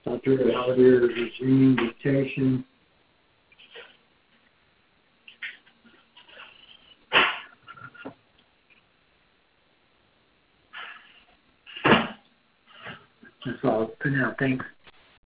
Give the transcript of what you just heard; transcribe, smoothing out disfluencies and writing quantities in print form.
Dr. Alligator regime mutation. That's all for now. Thanks.